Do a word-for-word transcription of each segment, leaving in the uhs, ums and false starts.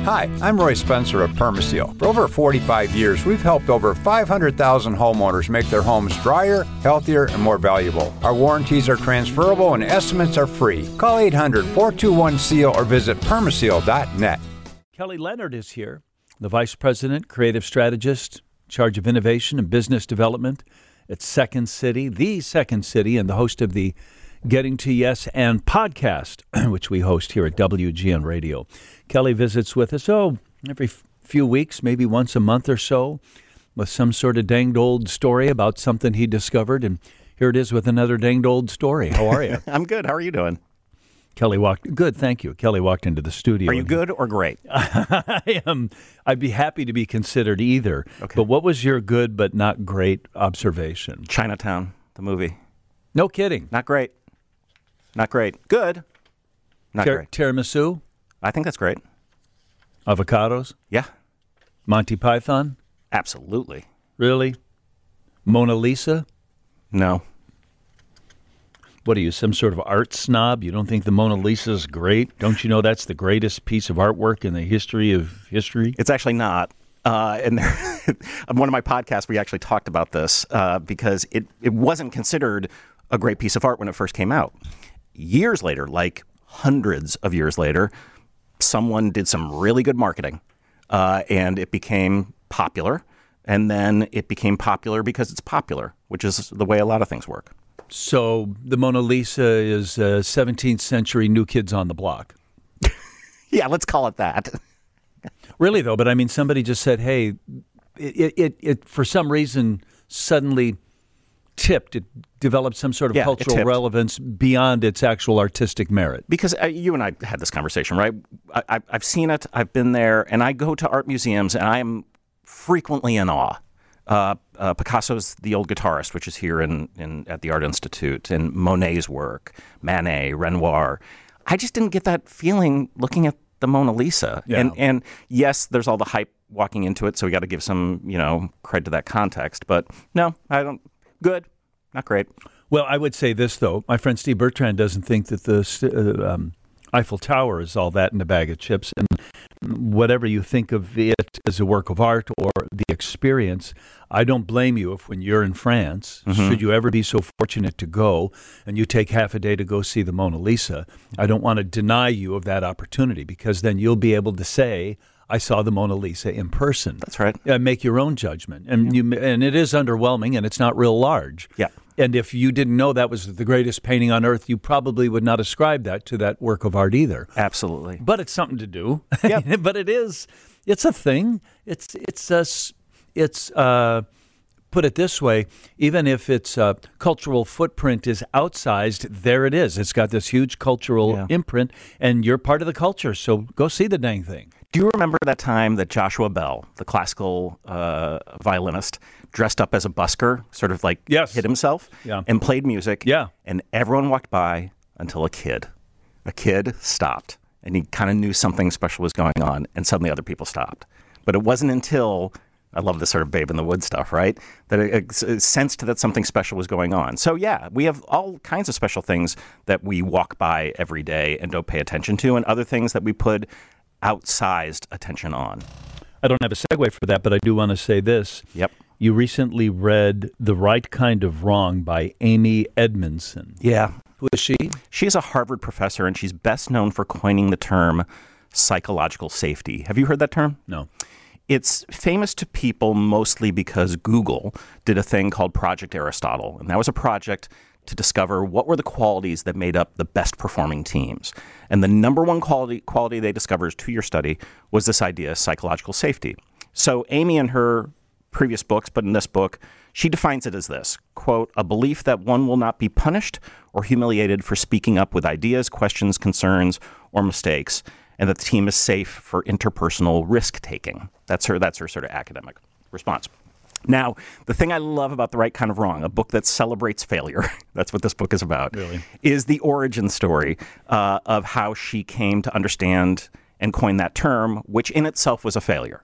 Hi, I'm Roy Spencer of Permaseal. For over forty-five years, we've helped over five hundred thousand homeowners make their homes drier, healthier, and more valuable. Our warranties are transferable and estimates are free. Call eight hundred, four two one, S E A L or visit permaseal dot net. Kelly Leonard is here, the Vice President, Creative Strategist, in charge of Innovation and Business Development at Second City, the Second City, and the host of the Getting to Yes and podcast, which we host here at W G N Radio. Kelly visits with us, oh, every f- few weeks, maybe once a month or so, with some sort of danged old story about something he discovered. And here it is with another danged old story. How are you? I'm good. How are you doing? Kelly walked, good, thank you. Kelly walked into the studio. Are you good or great? I am. I'd be happy to be considered either. Okay. But what was your good but not great observation? Chinatown, the movie. No kidding. Not great. Not great. Good. Not Tir- great. Tiramisu? I think that's great. Avocados? Yeah, Monty Python? absolutely. Really? Mona Lisa? No. What are you, some sort of art snob? You don't think the Mona Lisa is great? Don't you know that's the greatest piece of artwork in the history of history? It's actually not. Uh, and there, on one of my podcasts, we actually talked about this uh, because it, it wasn't considered a great piece of art when it first came out. Years later, like hundreds of years later, someone did some really good marketing uh, and it became popular. And then it became popular because it's popular, which is the way a lot of things work. So the Mona Lisa is uh, seventeenth century New Kids on the Block. Yeah, let's call it that. Really, though, but I mean, somebody just said, hey, it, it, it for some reason suddenly tipped. It developed some sort of Yeah, it cultural tipped. relevance beyond its actual artistic merit. Because uh, you and I had this conversation, right? I, I, I've seen it. I've been there. And I go to art museums, and I am frequently in awe. Uh, uh, Picasso's The Old Guitarist, which is here in, in at the Art Institute, and Monet's work, Manet, Renoir. I just didn't get that feeling looking at the Mona Lisa. Yeah. And and yes, there's all the hype walking into it, so we got to give some, you know, credit to that context. But no, I don't. Good, not great. Well, I would say this, though. My friend Steve Bertrand doesn't think that the uh, um, Eiffel Tower is all that in a bag of chips. And whatever you think of it as a work of art or the experience, I don't blame you if when you're in France, Mm-hmm. should you ever be so fortunate to go and you take half a day to go see the Mona Lisa, I don't want to deny you of that opportunity because then you'll be able to say, I saw the Mona Lisa in person. That's right. Uh, make your own judgment. And you and it is underwhelming and it's not real large. Yeah. And if you didn't know that was the greatest painting on earth, you probably would not ascribe that to that work of art either. Absolutely. But it's something to do. Yep. But it is, it's a thing. It's, it's, a, s- it's, uh, put it this way, even if its uh, cultural footprint is outsized, there it is. It's got this huge cultural Yeah. imprint, and you're part of the culture, so go see the dang thing. Do you remember that time that Joshua Bell, the classical uh, violinist, dressed up as a busker, sort of like Yes. hid himself Yeah. and played music? Yeah. And everyone walked by until a kid. A kid stopped, and he kind of knew something special was going on, and suddenly other people stopped. But it wasn't until, I love this sort of Babe in the Woods stuff, right? That it, it sensed that something special was going on. So yeah, we have all kinds of special things that we walk by every day and don't pay attention to, and other things that we put outsized attention on. I don't have a segue for that, but I do want to say this. Yep. You recently read The Right Kind of Wrong by Amy Edmondson. Yeah. Who is she? She's a Harvard professor, and she's best known for coining the term psychological safety. Have you heard that term? No. It's famous to people mostly because Google did a thing called Project Aristotle, and that was a project to discover what were the qualities that made up the best performing teams. And the number one quality quality they discovered, two-year study, was this idea of psychological safety. So Amy, in her previous books, but in this book, she defines it as this, quote, a belief that one will not be punished or humiliated for speaking up with ideas, questions, concerns, or mistakes, and that the team is safe for interpersonal risk-taking. That's her, that's her sort of academic response. Now, the thing I love about The Right Kind of Wrong, a book that celebrates failure, that's what this book is about, Really? is the origin story uh, of how she came to understand and coin that term, which in itself was a failure.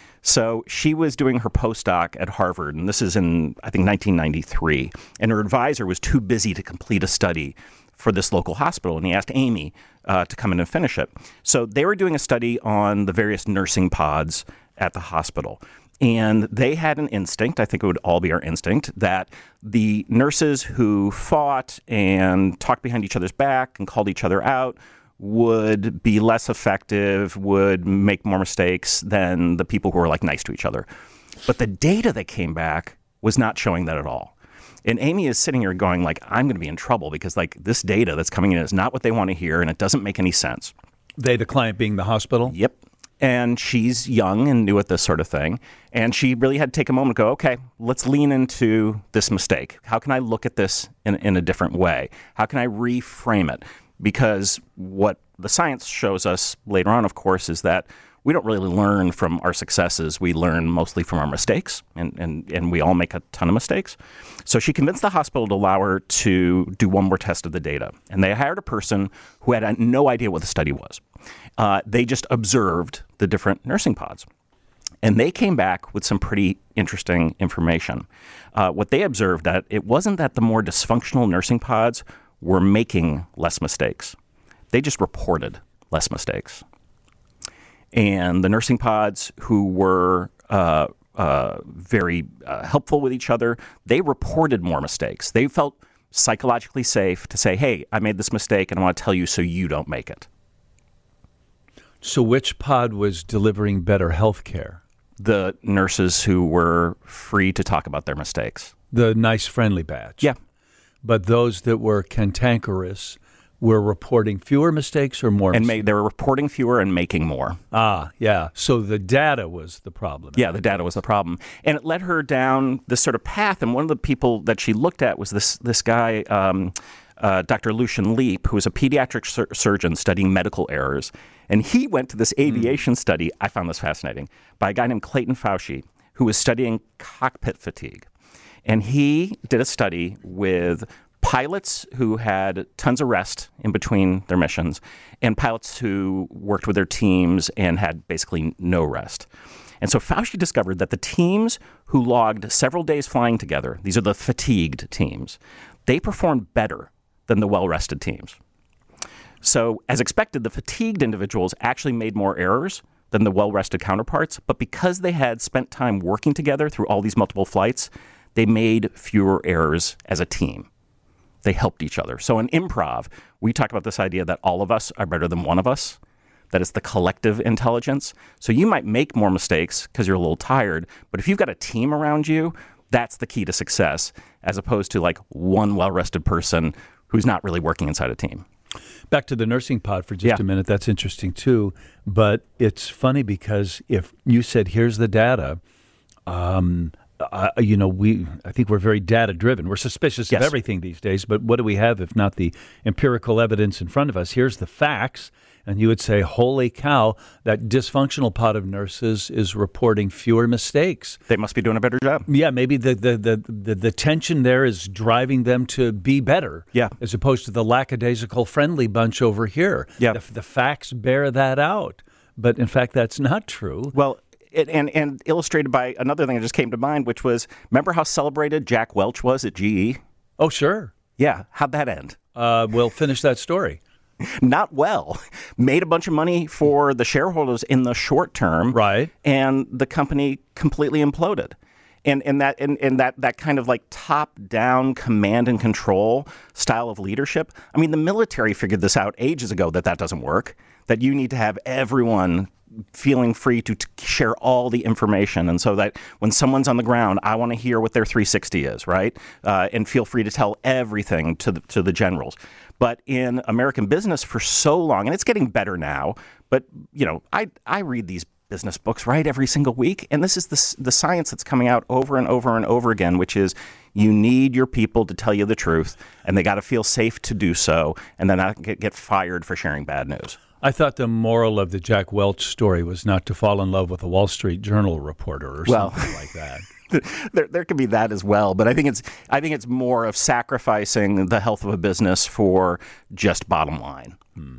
So she was doing her postdoc at Harvard, and this is in, I think, nineteen ninety-three, and her advisor was too busy to complete a study for this local hospital, and he asked Amy uh, to come in and finish it. So they were doing a study on the various nursing pods at the hospital. And they had an instinct, I think it would all be our instinct, that the nurses who fought and talked behind each other's back and called each other out would be less effective, would make more mistakes than the people who were like nice to each other. But the data that came back was not showing that at all. And Amy is sitting here going like, I'm going to be in trouble because like this data that's coming in is not what they want to hear and it doesn't make any sense. They, the client being the hospital? Yep. And she's young and new at this sort of thing. And she really had to take a moment to go, okay, let's lean into this mistake. How can I look at this in, in a different way? How can I reframe it? Because what the science shows us later on, of course, is that we don't really learn from our successes. We learn mostly from our mistakes, and, and, and we all make a ton of mistakes. So she convinced the hospital to allow her to do one more test of the data. And they hired a person who had no idea what the study was. Uh, they just observed the different nursing pods. And they came back with some pretty interesting information. Uh, what they observed that it wasn't that the more dysfunctional nursing pods were making less mistakes. They just reported less mistakes. And the nursing pods who were uh, uh, very uh, helpful with each other, they reported more mistakes. They felt psychologically safe to say, hey, I made this mistake and I want to tell you so you don't make it. So which pod was delivering better health care? The nurses who were free to talk about their mistakes. The nice, friendly batch. Yeah. But those that were cantankerous were reporting fewer mistakes or more and mistakes? ma- they were reporting fewer and making more. Ah, yeah. So the data was the problem. Yeah, the data was the problem. And it led her down this sort of path. And one of the people that she looked at was this this guy, um, uh, Doctor Lucian Leap, who was a pediatric sur- surgeon studying medical errors. And he went to this aviation mm. study, I found this fascinating, by a guy named Clayton Fauci, who was studying cockpit fatigue. And he did a study with pilots who had tons of rest in between their missions and pilots who worked with their teams and had basically no rest. And so Fauci discovered that the teams who logged several days flying together, these are the fatigued teams, they performed better than the well-rested teams. So as expected, the fatigued individuals actually made more errors than the well-rested counterparts, but because they had spent time working together through all these multiple flights, they made fewer errors as a team. They helped each other. So in improv, we talk about this idea that all of us are better than one of us, that it's the collective intelligence. So you might make more mistakes because you're a little tired, but if you've got a team around you, that's the key to success, as opposed to like one well-rested person who's not really working inside a team. Back to the nursing pod for just yeah. a minute. That's interesting too. But it's funny because if you said, here's the data, um, uh, you know, we I think we're very data driven. We're suspicious yes. of everything these days. But what do we have if not the empirical evidence in front of us? Here's the facts. And you would say, holy cow, that dysfunctional pod of nurses is reporting fewer mistakes. They must be doing a better job. Yeah, maybe the the, the, the, the tension there is driving them to be better. Yeah. As opposed to the lackadaisical friendly bunch over here. Yeah. The, the facts bear that out. But in fact, that's not true. Well, it, and, and illustrated by another thing that just came to mind, which was, remember how celebrated Jack Welch was at G E? Oh, sure. Yeah. How'd that end? Uh, we'll finish that story. Not well. Made a bunch of money for the shareholders in the short term. Right. And the company completely imploded. And and that and, and that that kind of like top-down command and control style of leadership. I mean, the military figured this out ages ago that that doesn't work, that you need to have everyone feeling free to t- share all the information. And so that when someone's on the ground, I want to hear what their three sixty is, right? Uh, and feel free to tell everything to the, to the generals. But in American business for so long, and it's getting better now, but, you know, I I read these business books, right, every single week. And this is the, the science that's coming out over and over and over again, which is you need your people to tell you the truth, and they got to feel safe to do so, and then not get, get fired for sharing bad news. I thought the moral of the Jack Welch story was not to fall in love with a Wall Street Journal reporter or well, something like that. There, there could be that as well, but I think it's, I think it's more of sacrificing the health of a business for just bottom line. Hmm.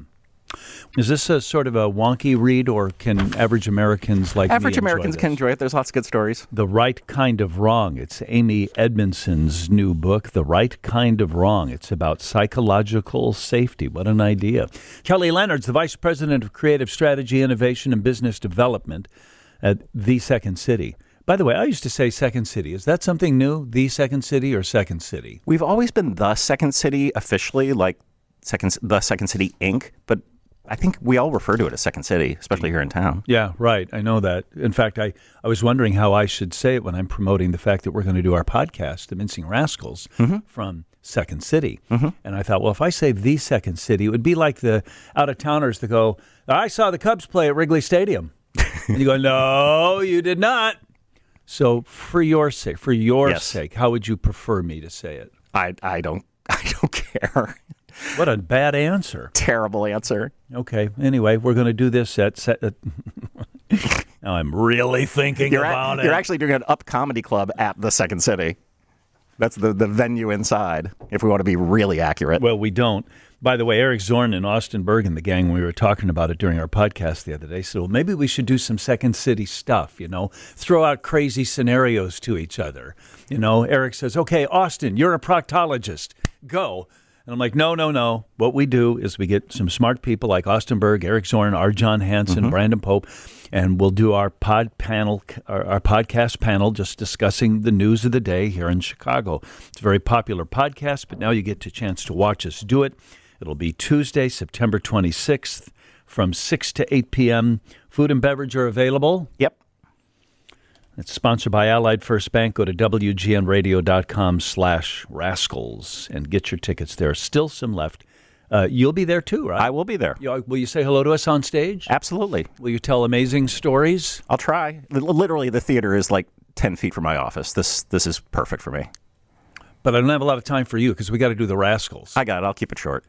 Is this a sort of a wonky read, or can average Americans like Average me enjoy Americans this? can enjoy it. There's lots of good stories. The Right Kind of Wrong. It's Amy Edmondson's new book, The Right Kind of Wrong. It's about psychological safety. What an idea. Kelly Leonard's the Vice President of Creative Strategy, Innovation, and Business Development at The Second City. By the way, I used to say Second City. Is that something new? The Second City or Second City? We've always been The Second City officially, like Second, The Second City Incorporated, but I think we all refer to it as Second City, especially here in town. Yeah, right. I know that. In fact, I, I was wondering how I should say it when I'm promoting the fact that we're going to do our podcast, The Mincing Rascals, mm-hmm. from Second City. Mm-hmm. And I thought, well, if I say The Second City, it would be like the out-of-towners that go, I saw the Cubs play at Wrigley Stadium. And you go, no, you did not. So for your sake, for your yes. sake, how would you prefer me to say it? I, I don't I don't care. What a bad answer. Terrible answer. Okay. Anyway, we're going to do this at... Set, at now I'm really thinking you're about at, it. You're actually doing an Up Comedy Club at the Second City. That's the, the venue inside, if we want to be really accurate. Well, we don't. By the way, Eric Zorn and Austin Berg and the gang, we were talking about it during our podcast the other day, said, well, maybe we should do some Second City stuff, you know, throw out crazy scenarios to each other. You know, Eric says, okay, Austin, you're a proctologist. Go. And I'm like, no, no, no. What we do is we get some smart people like Austin Berg, Eric Zorn, R. John Hansen, mm-hmm. Brandon Pope, and we'll do our pod panel, our, our podcast panel, just discussing the news of the day here in Chicago. It's a very popular podcast, but now you get a chance to watch us do it. It'll be Tuesday, September twenty-sixth, from six to eight p.m. Food and beverage are available. Yep. It's sponsored by Allied First Bank. Go to W G N radio dot com slash rascals and get your tickets. There are still some left. Uh, you'll be there too, right? I will be there. You, will you say hello to us on stage? Absolutely. Will you tell amazing stories? I'll try. L- literally, the theater is like ten feet from my office. This this is perfect for me. But I don't have a lot of time for you because we got to do the Rascals. I got it. I'll keep it short.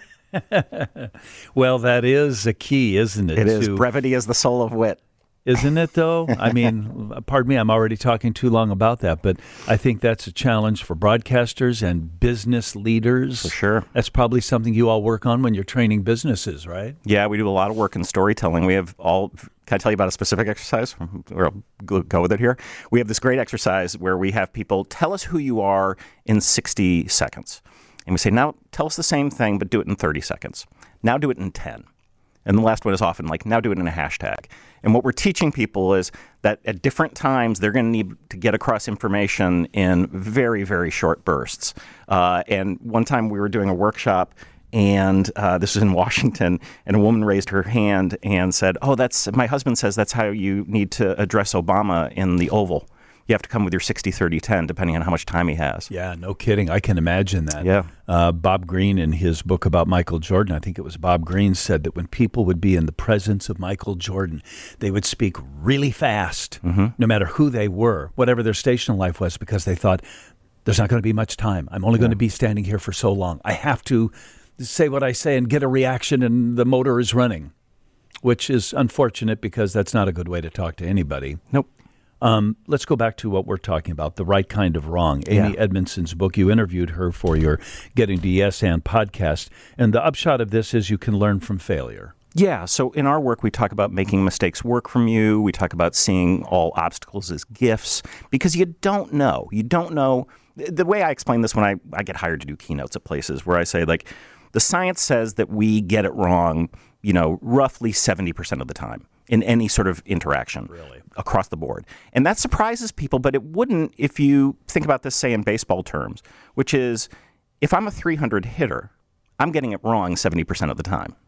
Well, that is a key, isn't it? It is. to- Brevity is the soul of wit. Isn't it, though? I mean, pardon me, I'm already talking too long about that, but I think that's a challenge for broadcasters and business leaders. For sure. That's probably something you all work on when you're training businesses, right? Yeah, we do a lot of work in storytelling. We have all, can I tell you about a specific exercise? Or I'll go with it here. We have this great exercise where we have people tell us who you are in sixty seconds. And we say, now tell us the same thing, but do it in thirty seconds. Now do it in ten. And the last one is often like, now do it in a hashtag. And what we're teaching people is that at different times, they're going to need to get across information in very, very short bursts. Uh, and one time we were doing a workshop, and uh, this was in Washington, and a woman raised her hand and said, oh, that's my husband says that's how you need to address Obama in the Oval. You have to come with your sixty, thirty, ten, depending on how much time he has. Yeah, no kidding. I can imagine that. Yeah. Uh, Bob Greene, in his book about Michael Jordan, I think it was Bob Greene, said that when people would be in the presence of Michael Jordan, they would speak really fast, mm-hmm. no matter who they were, whatever their station in life was, because they thought, there's not going to be much time. I'm only yeah. going to be standing here for so long. I have to say what I say and get a reaction, and the motor is running, which is unfortunate because that's not a good way to talk to anybody. Nope. Um, let's go back to what we're talking about, The Right Kind of Wrong. Amy yeah. Edmondson's book. You interviewed her for your Getting to Yes and podcast. And the upshot of this is you can learn from failure. Yeah. So in our work, we talk about making mistakes work from you. We talk about seeing all obstacles as gifts because you don't know. You don't know. The way I explain this when I, I get hired to do keynotes at places where I say, like, the science says that we get it wrong, you know, roughly seventy percent of the time in any sort of interaction. Really? Across the board. And that surprises people, but it wouldn't if you think about this, say, in baseball terms, which is if I'm a three hundred hitter, I'm getting it wrong seventy percent of the time.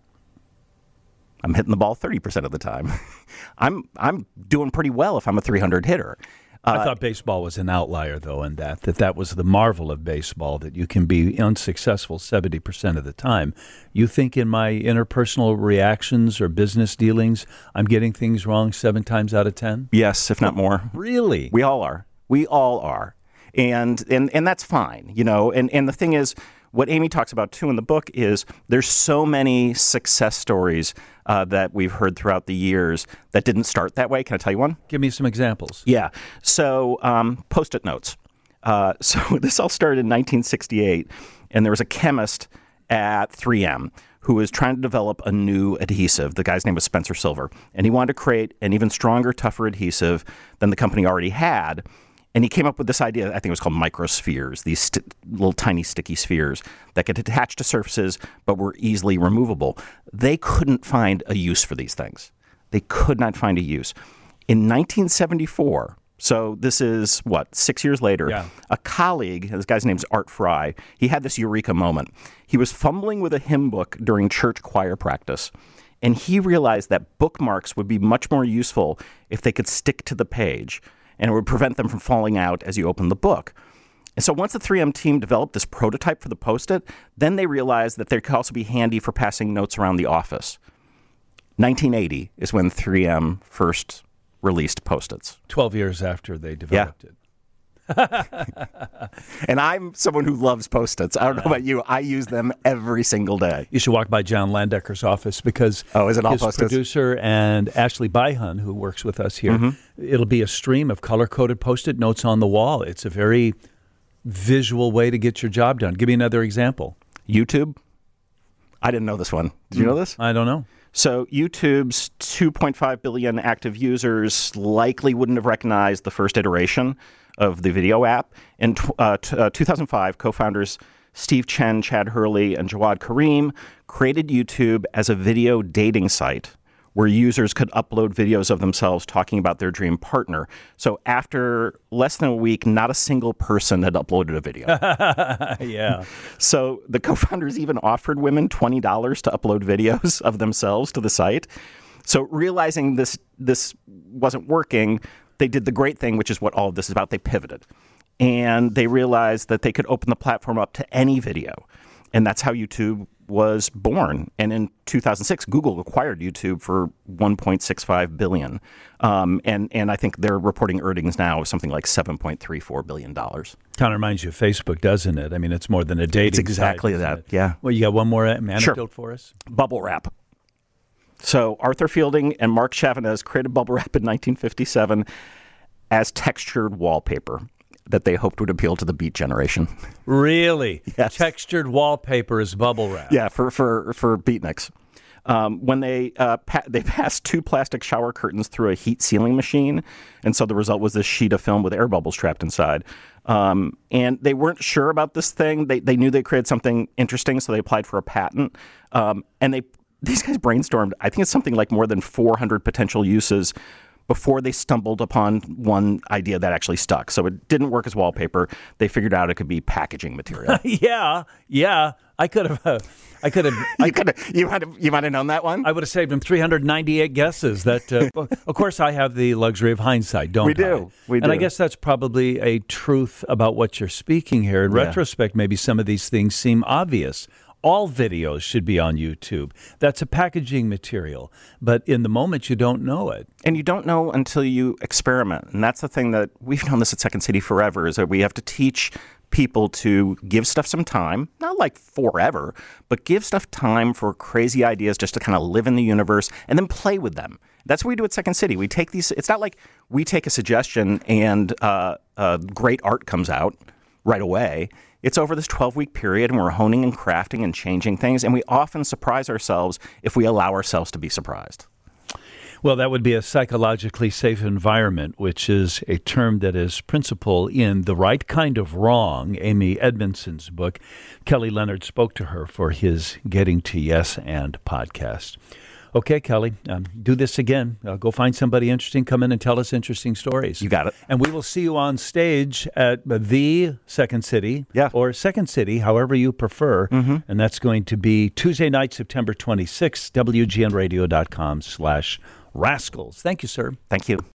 I'm hitting the ball thirty percent of the time. I'm I'm doing pretty well if I'm a three hundred hitter. I uh, thought baseball was an outlier, though, in that, that that was the marvel of baseball, that you can be unsuccessful seventy percent of the time. You think in my interpersonal reactions or business dealings, I'm getting things wrong seven times out of ten? Yes, if not more. Really? We all are. We all are. And and and that's fine, you know. And, and the thing is, what Amy talks about, too, in the book is there's so many success stories uh, that we've heard throughout the years that didn't start that way. Can I tell you one? Give me some examples. Yeah. So um, Post-it notes. Uh, so this all started in nineteen sixty-eight, and there was a chemist at three M who was trying to develop a new adhesive. The guy's name was Spencer Silver. And he wanted to create an even stronger, tougher adhesive than the company already had. And he came up with this idea, I think it was called microspheres, these st- little tiny sticky spheres that could attach to surfaces but were easily removable. They couldn't find a use for these things. They could not find a use. In nineteen seventy-four, so this is, what, six years later, yeah. a colleague, this guy's name's Art Fry, he had this eureka moment. He was fumbling with a hymn book during church choir practice, and he realized that bookmarks would be much more useful if they could stick to the page, and it would prevent them from falling out as you open the book. And so once the three M team developed this prototype for the Post-it, then they realized that they could also be handy for passing notes around the office. nineteen eighty is when three M first released Post-its. twelve years after they developed Yeah. it. And I'm someone who loves Post-its. I don't know about you. I use them every single day. You should walk by John Landecker's office because Oh, is it all his Post-its? producer and Ashley Byhun, who works with us here, Mm-hmm. it'll be a stream of color-coded Post-it notes on the wall. It's a very visual way to get your job done. Give me another example. YouTube. I didn't know this one. Did you know this? I don't know. So YouTube's two point five billion active users likely wouldn't have recognized the first iteration of the video app. In tw- uh, t- uh, two thousand five, co-founders Steve Chen, Chad Hurley, and Jawad Karim created YouTube as a video dating site where users could upload videos of themselves talking about their dream partner. So after less than a week, not a single person had uploaded a video. Yeah. So the co-founders even offered women twenty dollars to upload videos of themselves to the site. So realizing this this wasn't working, they did the great thing, which is what all of this is about. They pivoted. And they realized that they could open the platform up to any video. And that's how YouTube was born. And in two thousand six, Google acquired YouTube for one point six five billion dollars. Um, and, and I think they're reporting earnings now of something like seven point three four billion dollars. Kind of reminds you of Facebook, doesn't it? I mean, it's more than a dating It's exactly site, that, isn't it? yeah. Well, you got one more anecdote Sure. for us? Bubble wrap. So Arthur Fielding and Mark Chavanez created bubble wrap in nineteen fifty-seven as textured wallpaper that they hoped would appeal to the Beat generation. Really? Yes. Textured wallpaper is bubble wrap. Yeah, for for for beatniks. Um, when they uh, pa- they passed two plastic shower curtains through a heat sealing machine, and so the result was this sheet of film with air bubbles trapped inside. Um, and they weren't sure about this thing. They they knew they created something interesting, so they applied for a patent. Um, and they these guys brainstormed. I think it's something like more than four hundred potential uses before they stumbled upon one idea that actually stuck. So it didn't work as wallpaper. They figured out it could be packaging material. yeah, yeah. I could have, uh, I could have, you could have, you might have, you might have known that one. I would have saved him three hundred ninety-eight guesses. That, uh, of course, I have the luxury of hindsight, don't We I? do. We and do. I guess that's probably a truth about what you're speaking here. In Yeah. retrospect, maybe some of these things seem obvious. All videos should be on YouTube. That's a packaging material. But in the moment, you don't know it. And you don't know until you experiment. And that's the thing that we've known this at Second City forever, is that we have to teach people to give stuff some time, not like forever, but give stuff time for crazy ideas just to kind of live in the universe and then play with them. That's what we do at Second City. We take these, it's not like we take a suggestion and uh, uh, great art comes out right away. It's over this twelve-week period, and we're honing and crafting and changing things, and we often surprise ourselves if we allow ourselves to be surprised. Well, that would be a psychologically safe environment, which is a term that is principal in The Right Kind of Wrong, Amy Edmondson's book. Kelly Leonard spoke to her for his Getting to Yes And podcast. Okay, Kelly, um, do this again. Uh, go find somebody interesting. Come in and tell us interesting stories. You got it. And we will see you on stage at the Second City, Yeah. or Second City, however you prefer. Mm-hmm. And that's going to be Tuesday night, September twenty-sixth, W G N radio dot com slash rascals. Thank you, sir. Thank you.